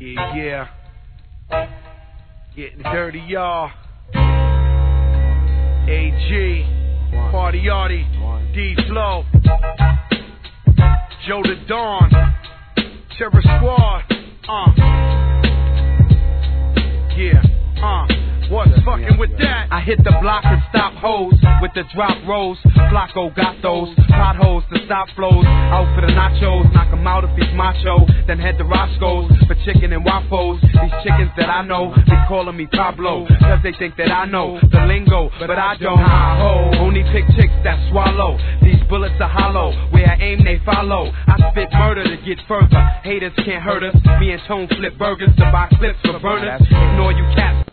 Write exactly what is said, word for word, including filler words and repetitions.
Yeah, yeah. Getting dirty, y'all. A G, Party Artie, D Flow, Joe the Dawn, Terror Squad. Uh. Yeah, uh. What's fucking with that? I hit the block and stop hoes with the drop rolls. Flacco got those potholes to stop flows. Out for the nachos, knock 'em out if he's macho. Then head to Roscoe's for chicken and waffles. These chickens that I know, they calling me Pablo, cause they think that I know the lingo, but I don't. Hi-ho, only pick chicks that swallow. These bullets are hollow, where I aim they follow. I spit murder to get further. Haters can't hurt us. Me and Tone flip burgers to buy clips for burners. Ignore you cats.